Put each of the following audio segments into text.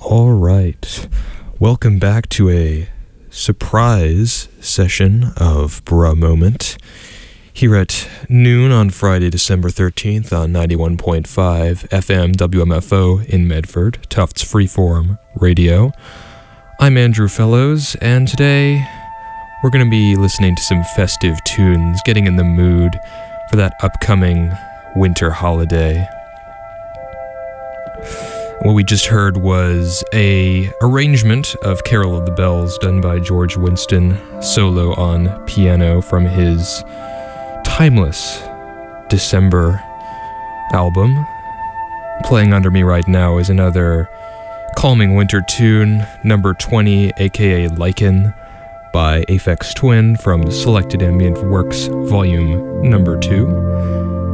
All right. Welcome back to a surprise session of Bruh Moment here at noon on Friday, December 13th on 91.5 FM WMFO in Medford, Tufts Freeform Radio. I'm Andrew Fellows, and today we're going to be listening to some festive tunes, getting in the mood for that upcoming winter holiday. What we just heard was a arrangement of Carol of the Bells done by George Winston, solo on piano from his timeless December album. Playing under me right now is another calming winter tune, number 20, aka Lichen, by Aphex Twin from Selected Ambient Works, volume number 2.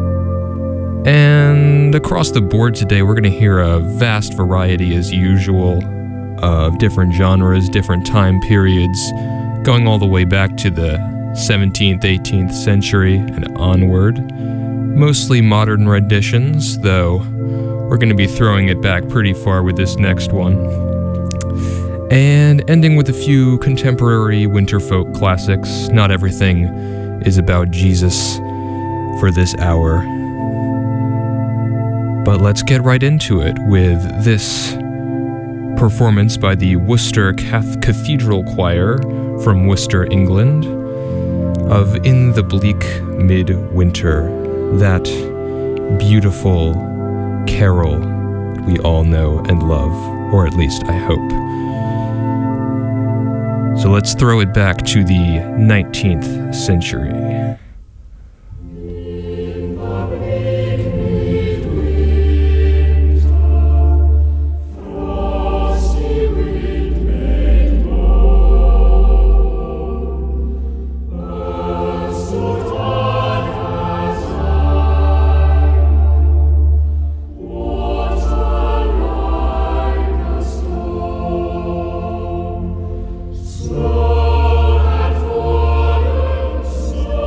And across the board today, we're going to hear a vast variety, as usual, of different genres, different time periods, going all the way back to the 17th, 18th century and onward. Mostly modern renditions, though we're going to be throwing it back pretty far with this next one. And ending with a few contemporary winter folk classics. Not everything is about Jesus for this hour. But let's get right into it with this performance by the Worcester Cathedral Choir from Worcester, England, of In the Bleak Midwinter, that beautiful carol we all know and love, or at least I hope. So let's throw it back to the 19th century. So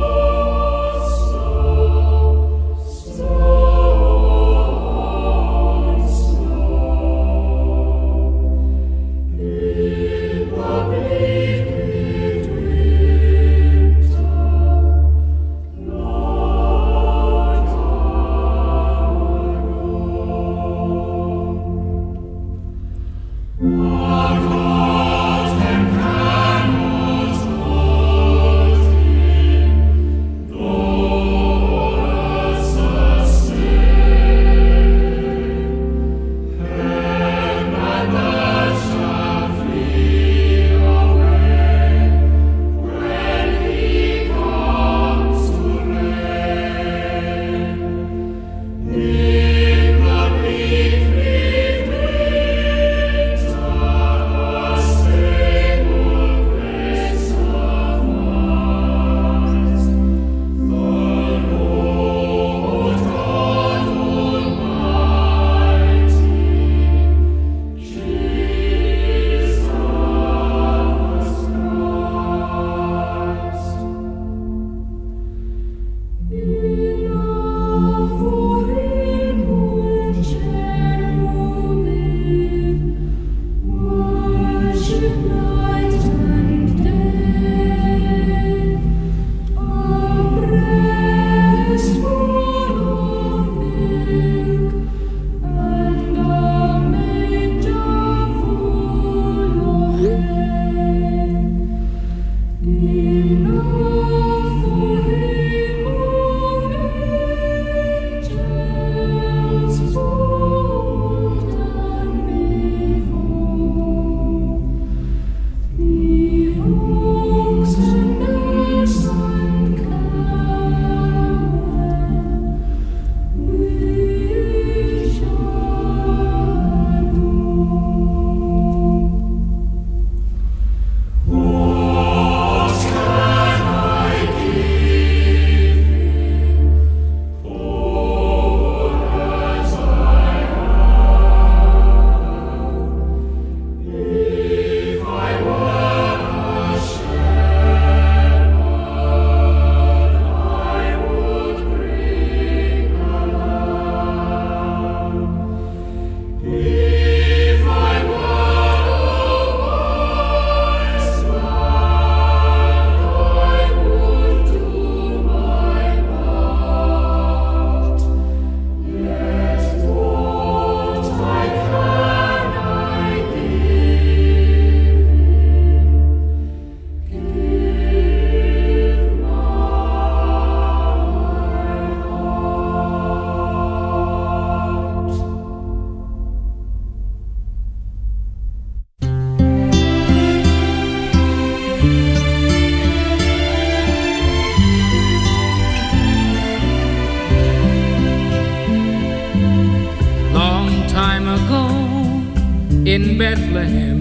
in Bethlehem.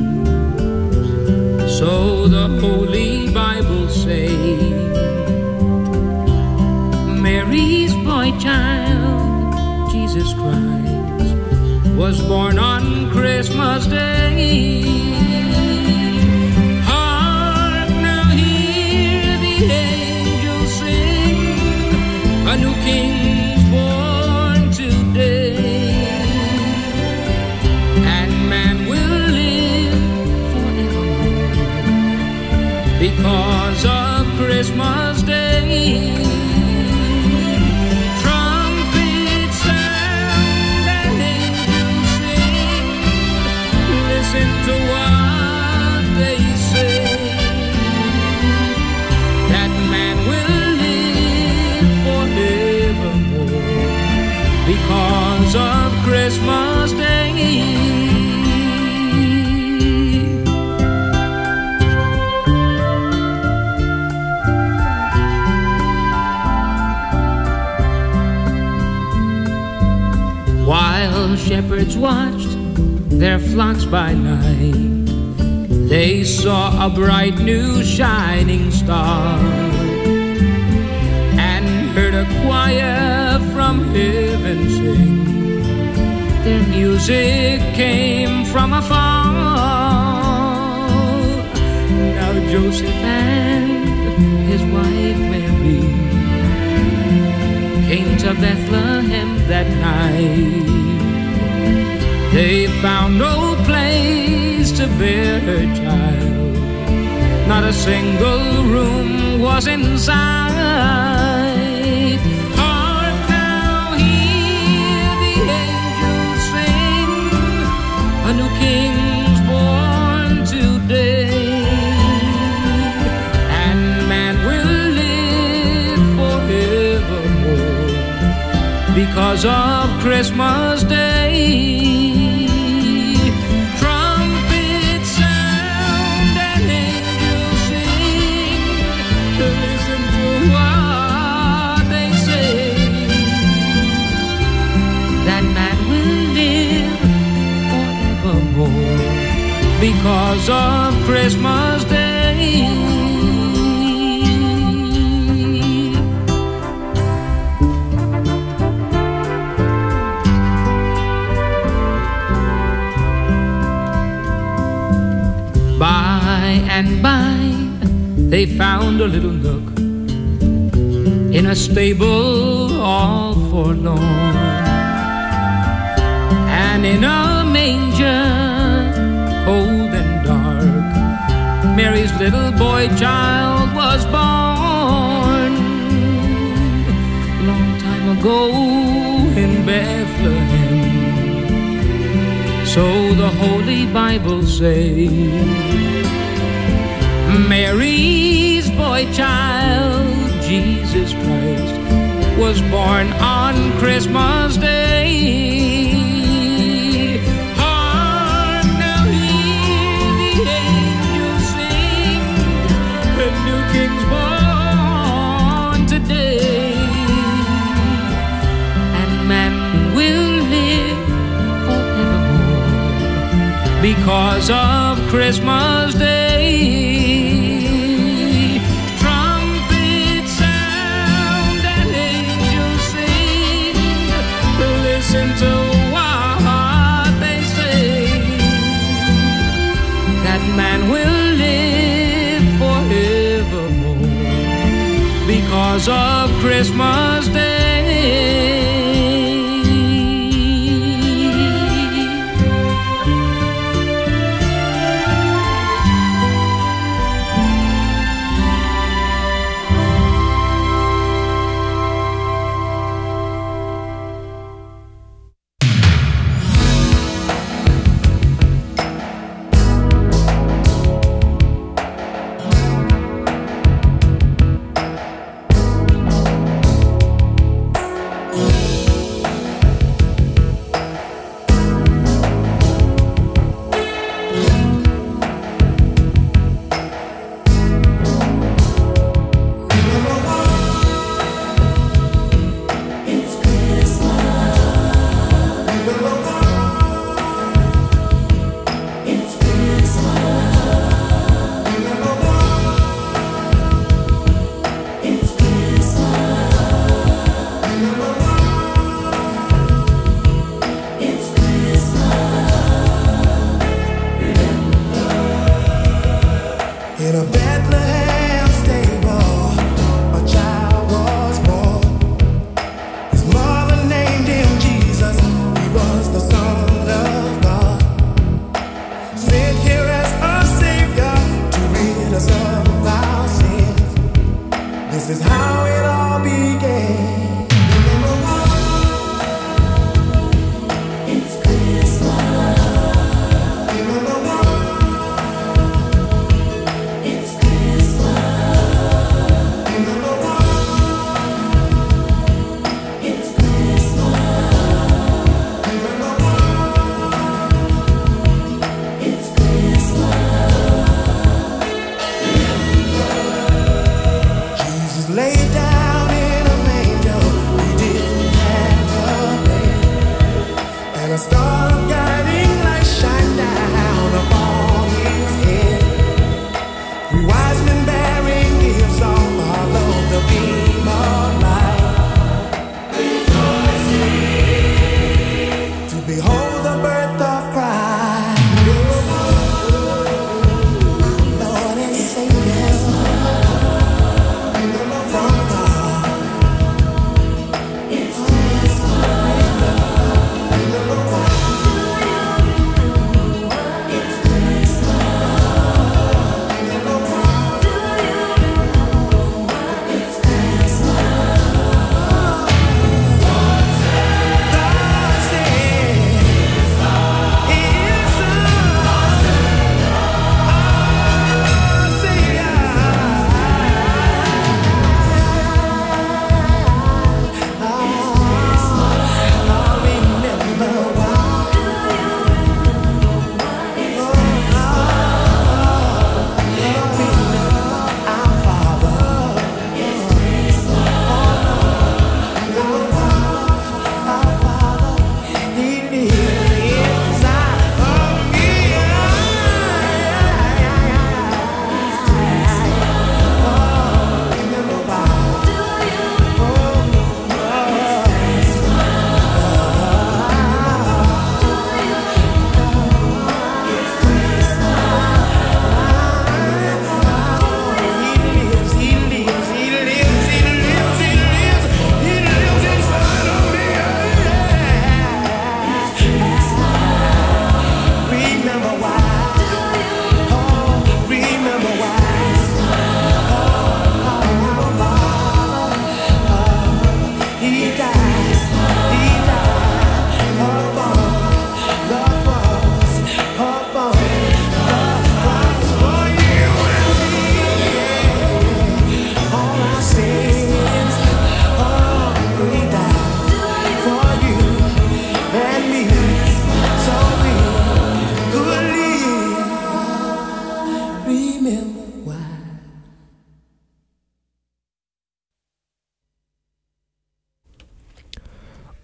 So the Holy Bible say, Mary's boy child, Jesus Christ, was born on Christmas Day. Hark now, hear the angels sing, a new King's born today, and man will live forevermore because of Christmas Day. Listen to what they say, that man will live forevermore because of Christmas Day. While shepherds watched their flocks by night, they saw a bright new shining star, and heard a choir from heaven sing. Their music came from afar. Now Joseph and his wife Mary came to Bethlehem that night. They found no place to bear her child. Not a single room was inside. Hark now, hear the angels sing, a new King's born today, and man will live forevermore because of Christmas Day. Because of Christmas Day. By and by, they found a little nook in a stable all forlorn, and in a manger cold and dark, Mary's little boy child was born. Long time ago in Bethlehem, so the Holy Bible say. Mary's boy child, Jesus Christ, was born on Christmas Day. King's born today, and man will live forevermore because of Christmas Day. Trumpets sound and angels sing. Listen to what they say, that man will live forevermore because of Christmas Day.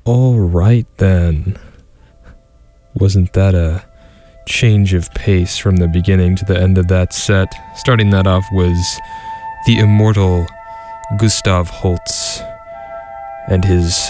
All right then. Wasn't that a change of pace from the beginning to the end of that set? Starting that off was the immortal Gustav Holst and his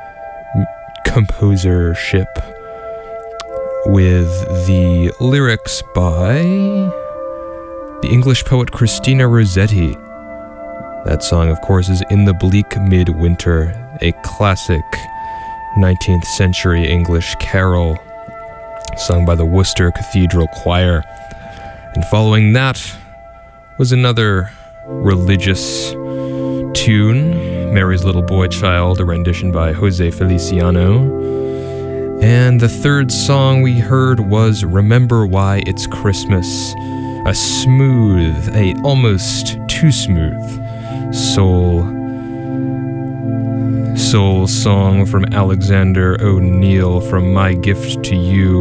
composership with the lyrics by the English poet Christina Rossetti. That song, of course, is In the Bleak Midwinter, a classic 19th century English carol sung by the Worcester Cathedral Choir. And following that was another religious tune, Mary's Little Boy Child, a rendition by Jose Feliciano. And the third song we heard was Remember Why It's Christmas, a smooth, almost too smooth soul song from Alexander O'Neill from My Gift to You,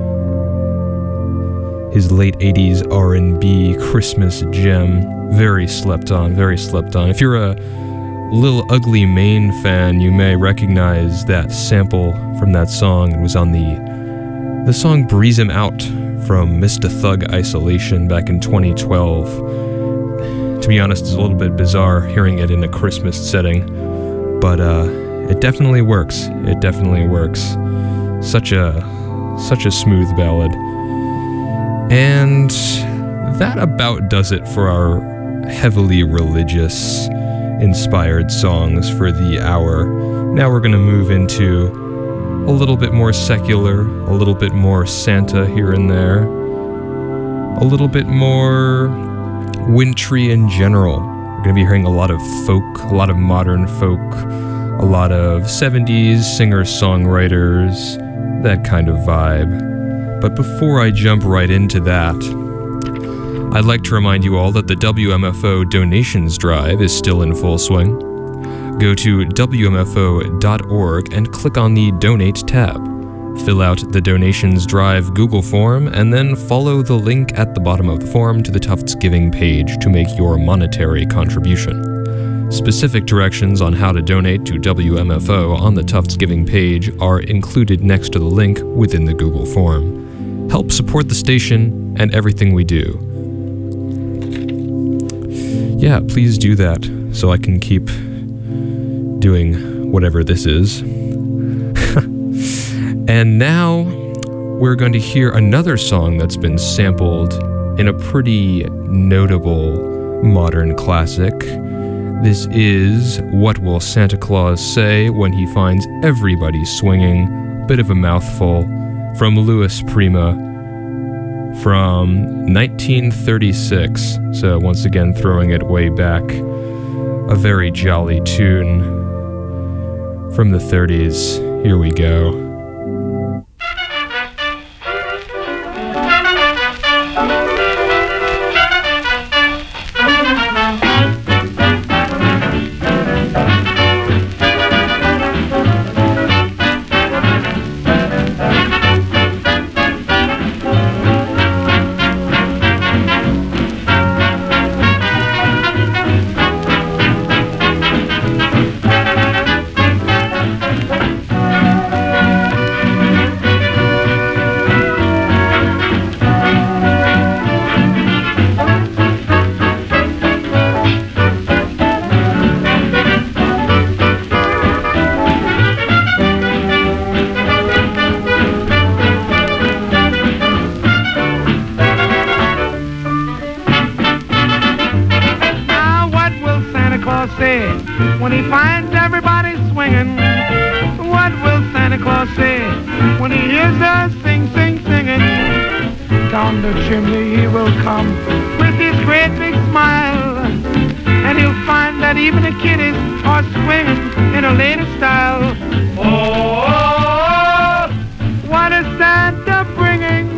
his late 80s R&B Christmas gem. Very slept on. If you're a Lil Ugly Mane fan, you may recognize that sample from that song. It was on the song Breeze 'Em Out from Mr. Thug Isolation back in 2012. To be honest, it's a little bit bizarre hearing it in a Christmas setting, but it definitely works. Such a smooth ballad. And that about does it for our heavily religious inspired songs for the hour. Now we're going to move into a little bit more secular, a little bit more Santa here and there, a little bit more wintry in general. We're going to be hearing a lot of folk, a lot of modern folk, a lot of 70s singer-songwriters, that kind of vibe. But before I jump right into that, I'd like to remind you all that the WMFO donations drive is still in full swing. Go to WMFO.org and click on the Donate tab. Fill out the Donations Drive Google form, and then follow the link at the bottom of the form to the Tufts Giving page to make your monetary contribution. Specific directions on how to donate to WMFO on the Tufts Giving page are included next to the link within the Google form. Help support the station and everything we do. Yeah, please do that so I can keep doing whatever this is. And now we're going to hear another song that's been sampled in a pretty notable modern classic. This is What Will Santa Claus Say When He Finds Everybody Swinging? Bit of a mouthful, from Louis Prima from 1936. So once again, throwing it way back. A very jolly tune from the 30s. Here we go. When he finds everybody swinging, what will Santa Claus say when he hears us sing, sing, singing? Down the chimney he will come with his great big smile, and he'll find that even the kiddies are swinging in a latest style. Oh, what is Santa bringing?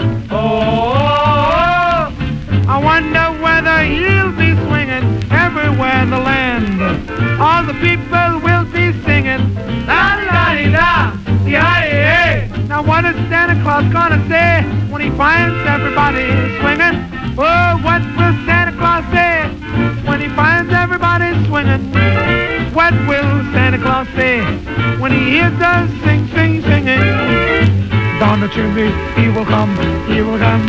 Oh, I wonder whether he'll be swinging everywhere in the land. All the people will be singing, la-di-da-di-da, di-hi-yi-hey. Now what is Santa Claus gonna say when he finds everybody swinging? Oh, what will Santa Claus say when he finds everybody swinging? What will Santa Claus say when he hears us sing, sing, singing? Down the chimney he will come, he will come.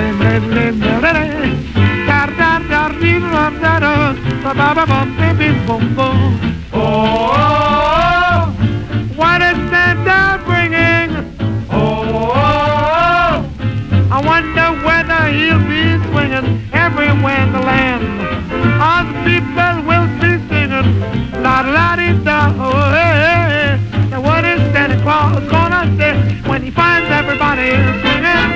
Oh, what is Santa bringing? Oh, I wonder whether he'll be swinging everywhere in the land. All the people will be singing, la-da-la-dee-da, oh, hey, hey. Now what is Santa Claus gonna say when he finds everybody singing?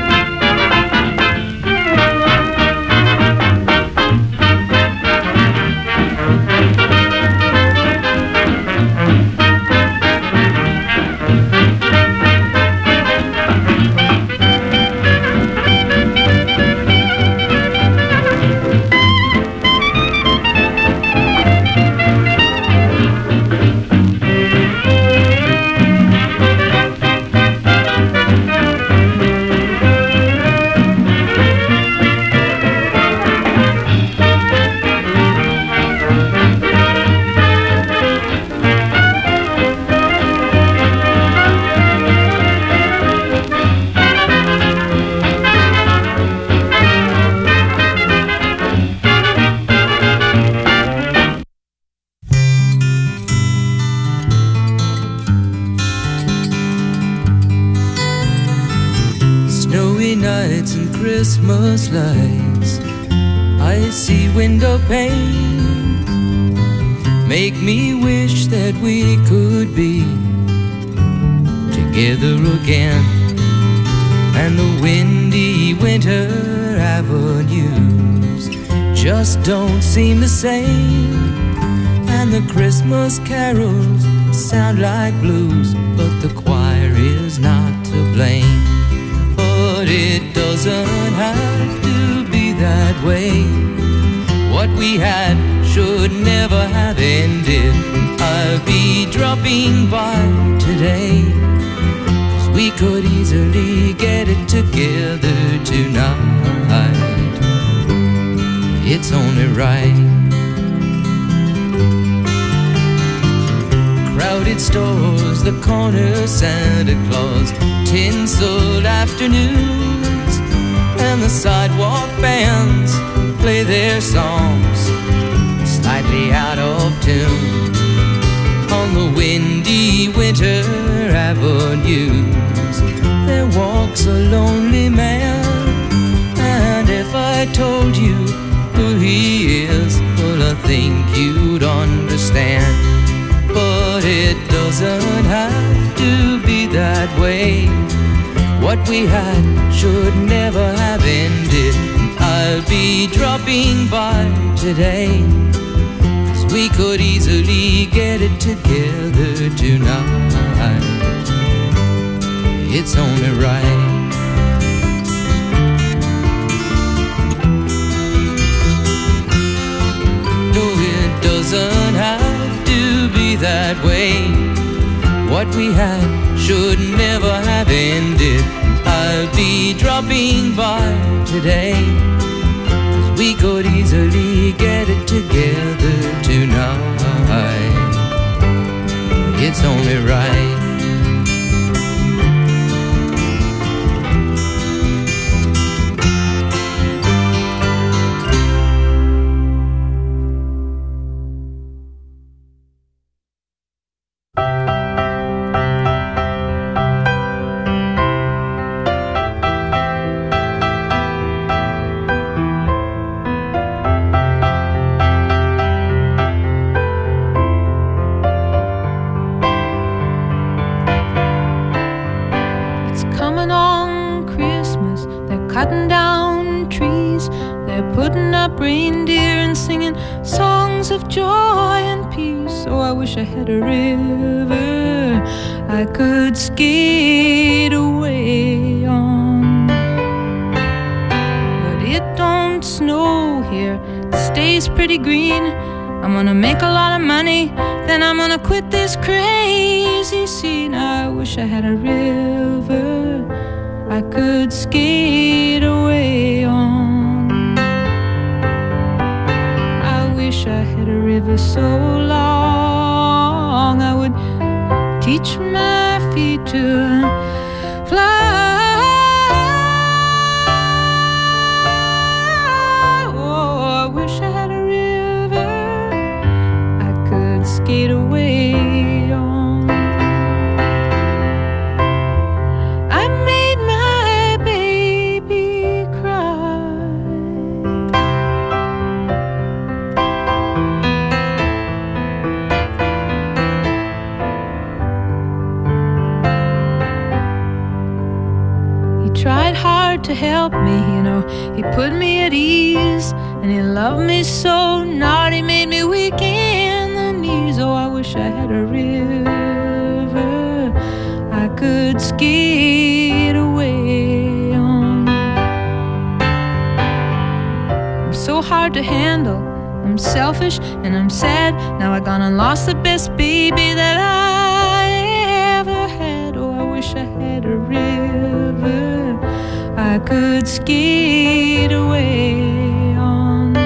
Christmas lights I see window pane make me wish that we could be together again, and the windy winter avenues just don't seem the same, and the Christmas carols sound like blues, but the choir is not to blame. But it doesn't have to be that way. What we had should never have ended. I'll be dropping by today, 'cause we could easily get it together tonight. It's only right. Crowded stores, the corner Santa Claus, tinseled afternoons, and the sidewalk bands play their songs slightly out of tune. On the windy winter avenues there walks a lonely man, and if I told you who he is, well, I think you'd understand. But it doesn't have to be that way. What we had should never have ended. I'll be dropping by today, 'cause we could easily get it together tonight. It's only right. No, it doesn't have to be that way. What we had should never have ended. I'll be dropping by today, 'cause we could easily get it together tonight. It's only right. cutting down trees. They're putting up reindeer and singing songs of joy and peace. Oh, I wish I had a river I could skate away on. But it don't snow here, it stays pretty green. I'm gonna make a lot of money, then I'm gonna quit this crazy scene. I wish I had a river I could skate away on. I wish I had a river so long to fly. Oh, I wish I had a river I could skate away on. I made my baby cry. He tried hard to help me, you know, he put me at ease, and he loved me so, not he made me weak in the knees. Oh, I wish I had a river I could skate away on. I'm so hard to handle, I'm selfish and I'm sad. Now I gone and lost the best baby that I ever had. Oh, I wish I had a river I could skate away on.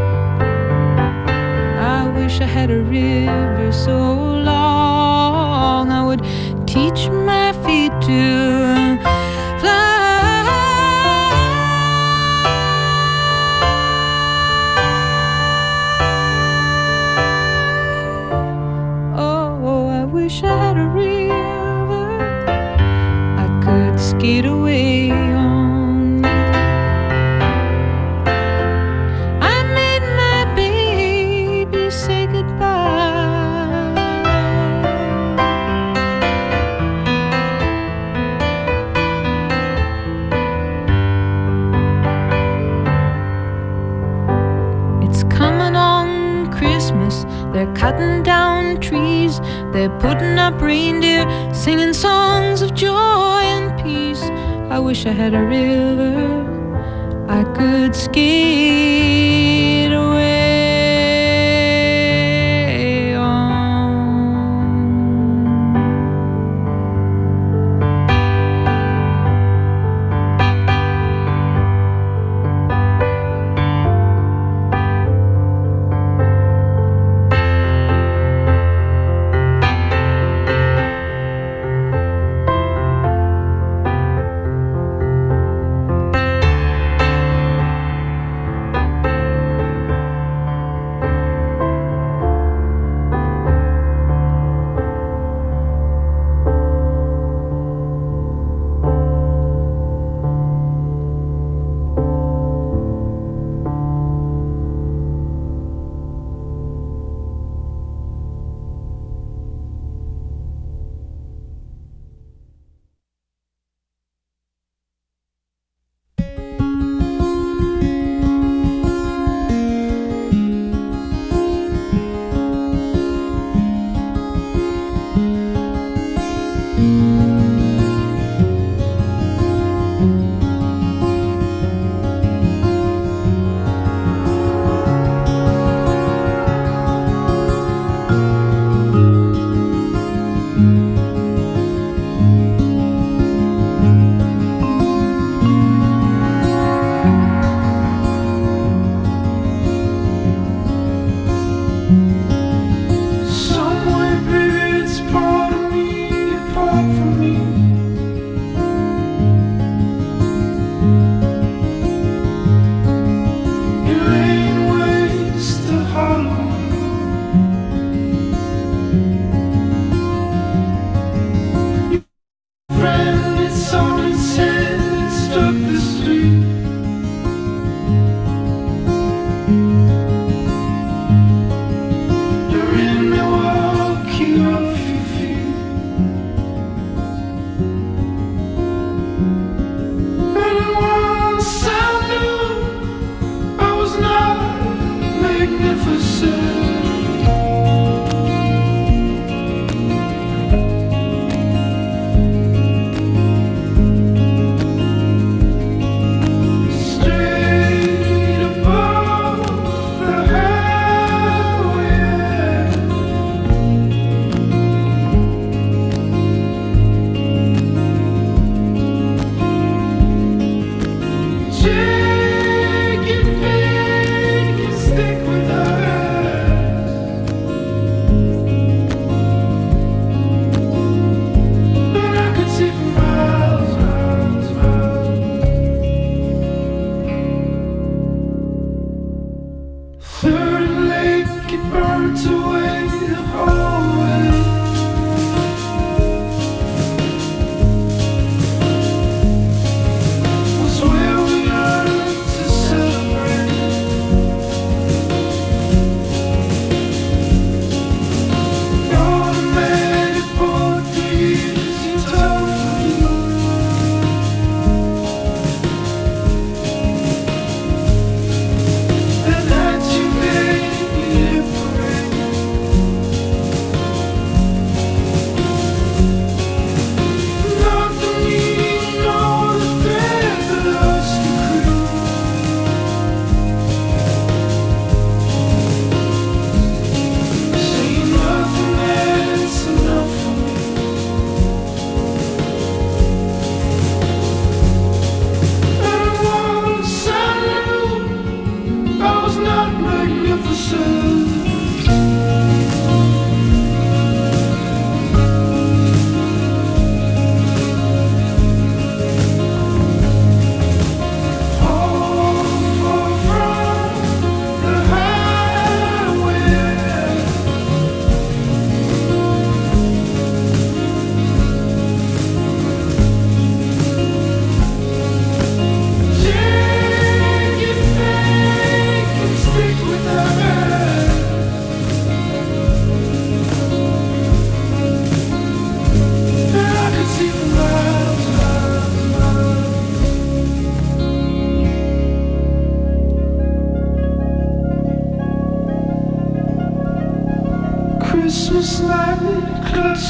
I wish I had a river so long I would teach my feet to fly. Oh, I wish I had a river I could skate away on. I made my baby say goodbye. It's coming on Christmas, they're cutting down trees, they're putting up reindeer, singing songs of joy and peace. I wish I had a river I could skate away on.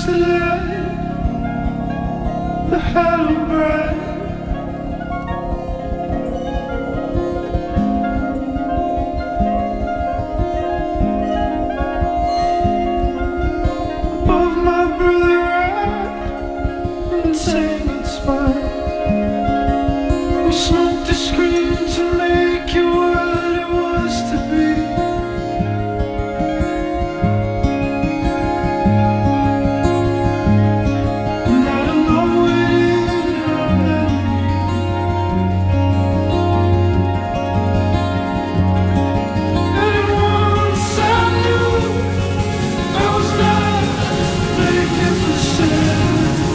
the light, the halo bright. Above my brother right, and saying it's fine. We smoked the screen to make you what it was to be. And I don't know it in our memory. And once I knew I was not magnificent.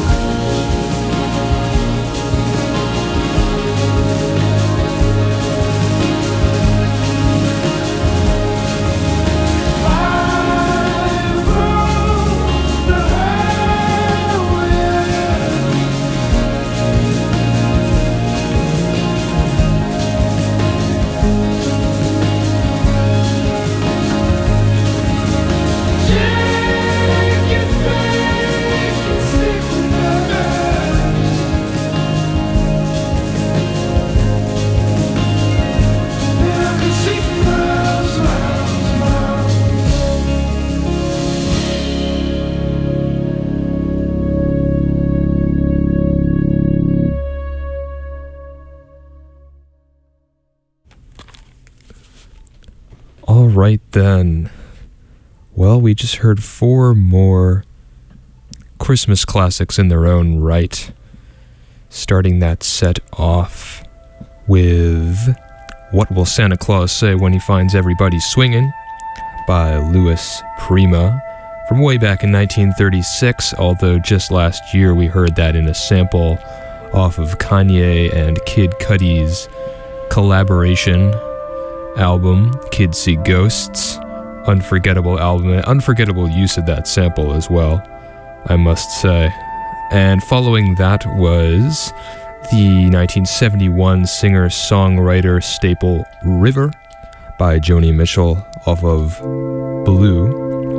All right then. Well, we just heard 4 more Christmas classics in their own right. Starting that set off with What Will Santa Claus Say When He Finds Everybody Swingin' by Louis Prima from way back in 1936, although just last year we heard that in a sample off of Kanye and Kid Cudi's collaboration album, Kids See Ghosts. Unforgettable album, and unforgettable use of that sample as well, I must say. And following that was the 1971 singer-songwriter staple River by Joni Mitchell off of Blue.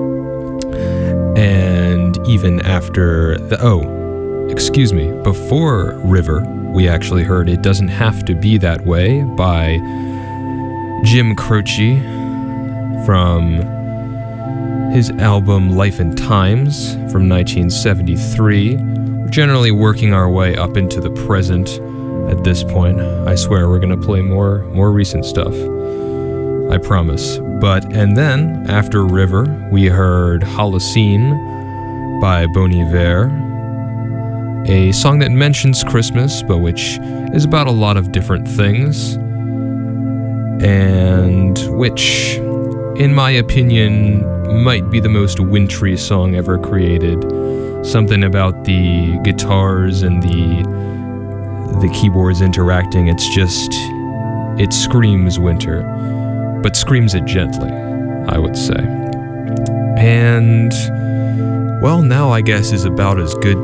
And even after before River, we actually heard It Doesn't Have to Be That Way by Jim Croce from his album Life and Times from 1973. We're generally working our way up into the present at this point. I swear we're going to play more recent stuff. I promise. And then, after River, we heard Holocene by Bon Iver, a song that mentions Christmas, but which is about a lot of different things, and which, in my opinion, might be the most wintry song ever created. Something about the guitars and the keyboards interacting, it screams winter, but screams it gently, I would say. And, well, now I guess is about as good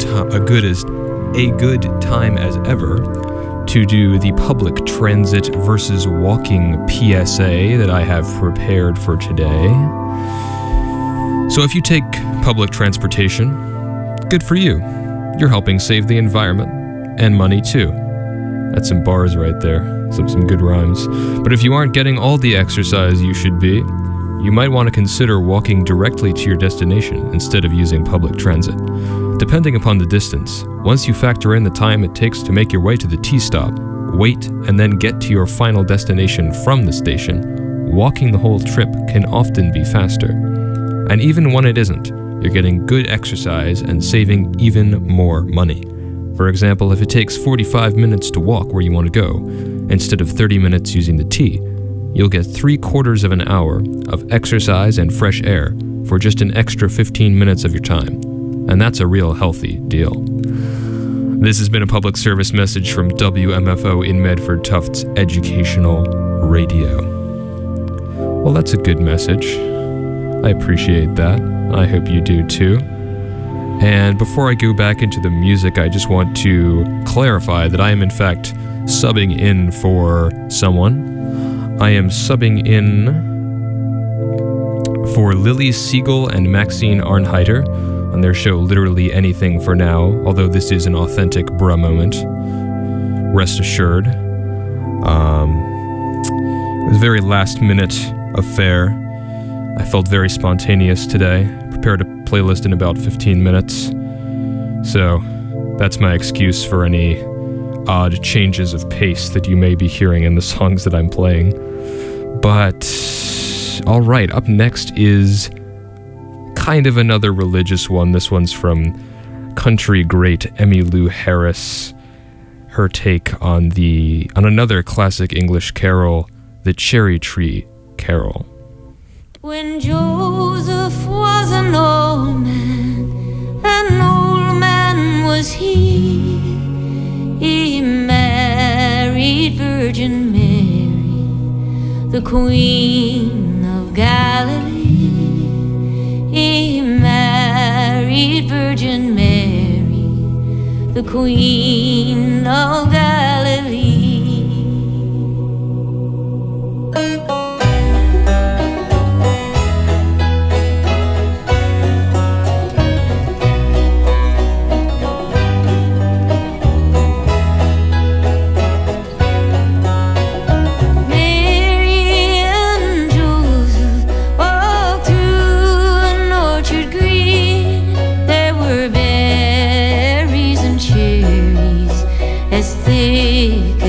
time as ever to do the public transit versus walking PSA that I have prepared for today. So if you take public transportation, good for you. You're helping save the environment and money too. That's some bars right there, some good rhymes. But if you aren't getting all the exercise you should be, you might want to consider walking directly to your destination instead of using public transit. Depending upon the distance, once you factor in the time it takes to make your way to the T-stop, wait, and then get to your final destination from the station, walking the whole trip can often be faster. And even when it isn't, you're getting good exercise and saving even more money. For example, if it takes 45 minutes to walk where you want to go, instead of 30 minutes using the T, you'll get 3/4 of an hour of exercise and fresh air for just an extra 15 minutes of your time. And that's a real healthy deal. This has been a public service message from WMFO in Medford Tufts Educational Radio. Well, that's a good message. I appreciate that. I hope you do too. And before I go back into the music, I just want to clarify that I am in fact subbing in for someone. I am subbing in for Lily Siegel and Maxine Arnheiter, on their show Literally Anything for Now, although this is an authentic bruh moment. Rest assured. It was a very last-minute affair. I felt very spontaneous today. Prepared a playlist in about 15 minutes. So, that's my excuse for any odd changes of pace that you may be hearing in the songs that I'm playing. But, alright, up next is kind of another religious one. This one's from country great Emmylou Harris. Her take on another classic English carol, the Cherry Tree Carol. When Joseph was an old man was he. He married Virgin Mary, the Queen of Galilee. He married Virgin Mary, the Queen of Galilee. Thick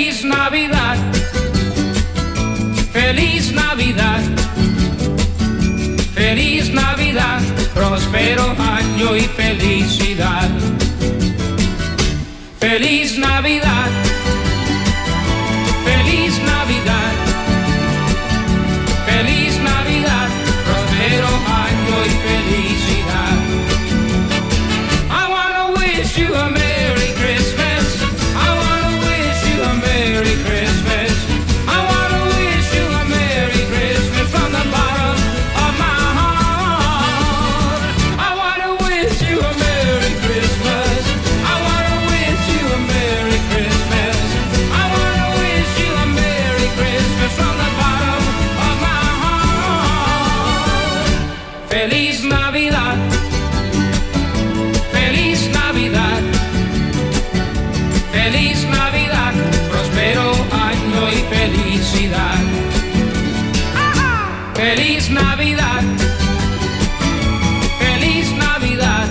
Feliz Navidad, feliz Navidad, feliz Navidad, próspero año y felicidad. Feliz Navidad, feliz Navidad, feliz Navidad, próspero año y felicidad. I wanna wish you a Merry Christmas. I wanna wish you a Merry Christmas. I wanna wish you a Merry Christmas from the bottom of my heart. I wanna wish you a Merry Christmas. I wanna wish you a Merry Christmas. I wanna wish you a Merry Christmas from the bottom of my heart. Feliz Navidad, feliz Navidad, feliz Navidad, próspero año y felicidad. Feliz Navidad, feliz Navidad,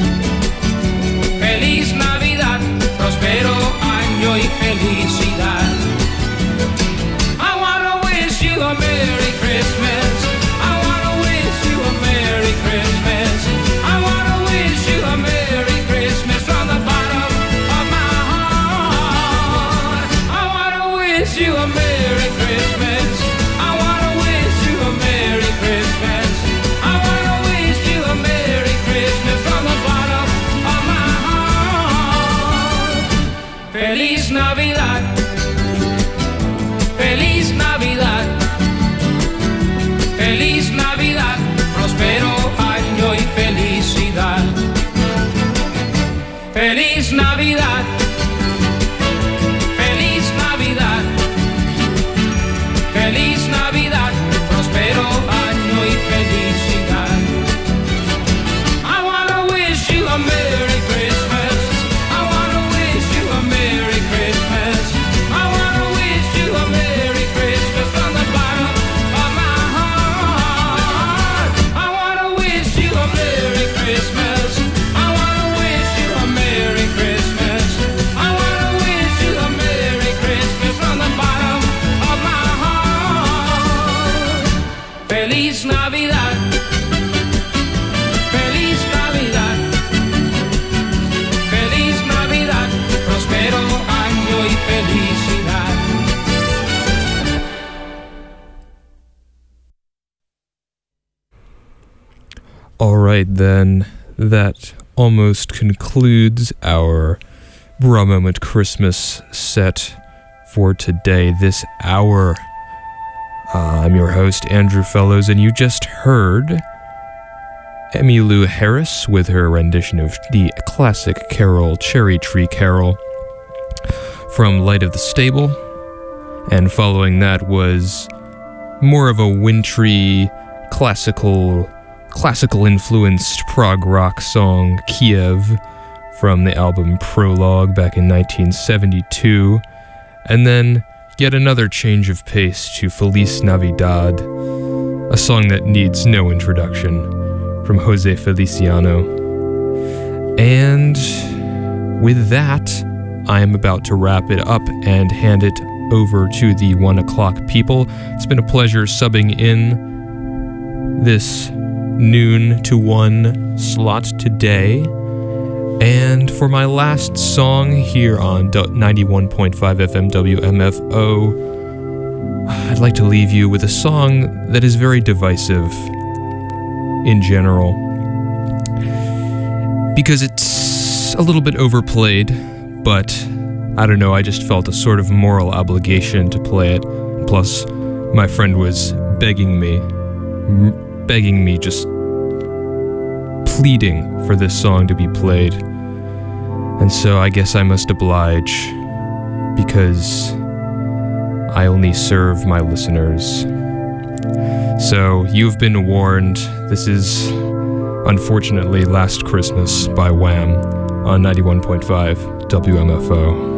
feliz Navidad, próspero año y felicidad. I wanna wish you a Merry Christmas. I wanna wish you a Merry Christmas. I wanna wish you a Merry Christmas from the bottom of my heart. I wanna wish you a Merry Christmas. I wanna wish you a Merry Christmas. I wanna wish you a Merry Christmas from the bottom of my heart. Feliz Navidad, feliz Navidad, feliz Navidad, próspero año y felicidad. Feliz Navidad, feliz Navidad, feliz Navidad, próspero año y felicidad. I wanna wish you a Merry Christmas. I wanna wish you a Merry Christmas. I wanna wish you a Merry Christmas from the bottom of my heart. I wanna wish you a Merry Christmas. I wanna wish you a Merry Christmas. I wanna wish you a Merry Christmas from the bottom of my heart. Feliz Navidad, feliz Navidad, feliz Navidad, próspero año y felicidad. All right, then, that almost concludes our Bra Moment Christmas set for today, this hour. I'm your host, Andrew Fellows, and you just heard Emmylou Harris with her rendition of the classic carol, Cherry Tree Carol, from Light of the Stable. And following that was more of a wintry, classical-influenced prog rock song, Kiev, from the album Prologue back in 1972. And then yet another change of pace to Feliz Navidad, a song that needs no introduction, from Jose Feliciano. And with that, I am about to wrap it up and hand it over to the 1 o'clock people. It's been a pleasure subbing in this noon to 1 slot today. And for my last song here on 91.5 FM WMFO, I'd like to leave you with a song that is very divisive in general, because it's a little bit overplayed, but I don't know, I just felt a sort of moral obligation to play it. Plus, my friend was begging me, just pleading for this song to be played. And so I guess I must oblige, because I only serve my listeners. So, you've been warned. This is, unfortunately, Last Christmas by Wham! On 91.5 WMFO.